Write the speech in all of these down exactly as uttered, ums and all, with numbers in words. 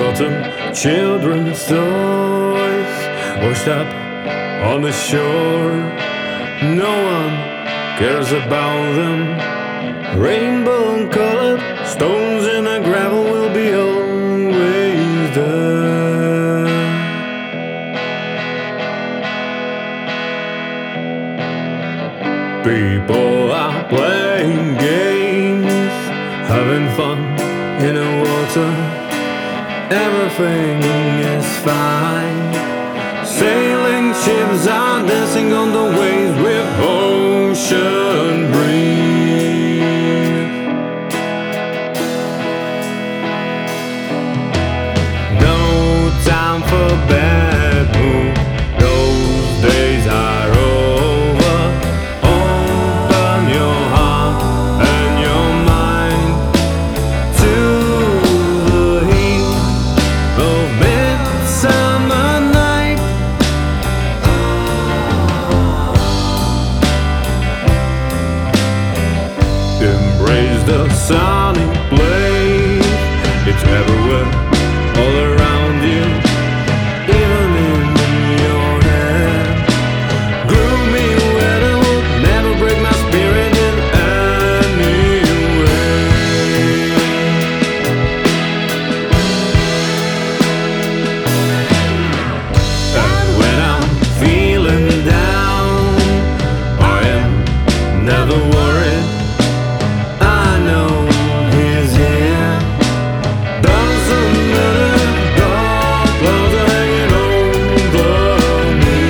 Forgotten children's toys washed up on the shore. No one cares about them. Rainbow colored stones in the gravel will be always there. People are playing games, having fun in the water. Everything is fine. Sailing ships are dancing on the waves with ocean breeze. No time for bad mood, those days are over. Open your heart and your mind to the heat of midsummer night. Embrace the sunny place. It's everywhere, all around you, even in your head. Gloomy weather will never break my spirit in any way. And when I'm feeling down, I am never worried. I know he's here. Doesn't matter, dark clouds are hanging over me.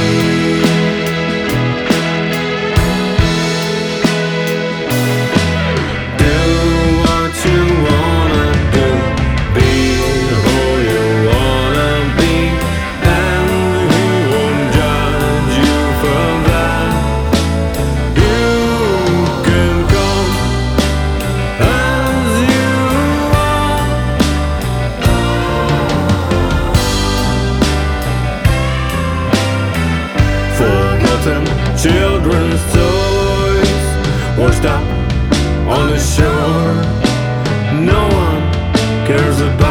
Do what you wanna do, be who you wanna be, and he won't judge you for that. You can come as you are. Forgotten children's toys washed up on the shore. No one cares about